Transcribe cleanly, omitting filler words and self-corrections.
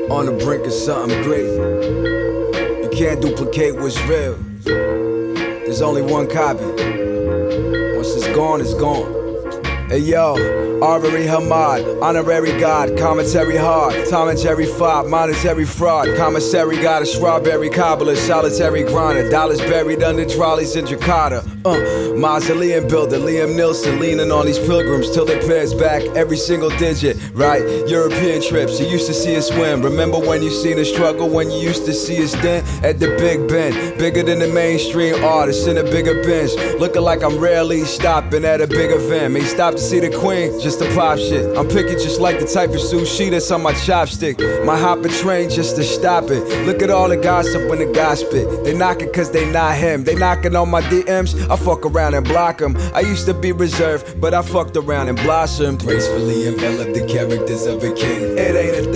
On the brink of something great. You can't duplicate what's real. There's only one copy. Once it's gone, it's gone. Hey yo, Arbery Hamad, honorary god, commentary hard, Tom and Jerry Fob, monetary fraud, commissary got a strawberry cobbler, solitary grinder, dollars buried under trolleys in Jakarta. Mausoleum builder, Liam Nielsen, leaning on these pilgrims till they pay us back every single digit, right? European trips, you used to see us swim. Remember when you seen us struggle, when you used to see us then at the Big Ben, bigger than the mainstream artists in a bigger bench, looking like I'm rarely stopping at a big event. May stop to see the queen, just to pop shit. I'm picky just like the type of sushi that's on my chopstick. My hopper train just to stop it. Look at all the gossip when the guy spit. They knocking cause they not him. They knocking on my DMs, I fuck around and block them. I used to be reserved, but I fucked around and blossomed. Gracefully envelop the characters of a king. It ain't a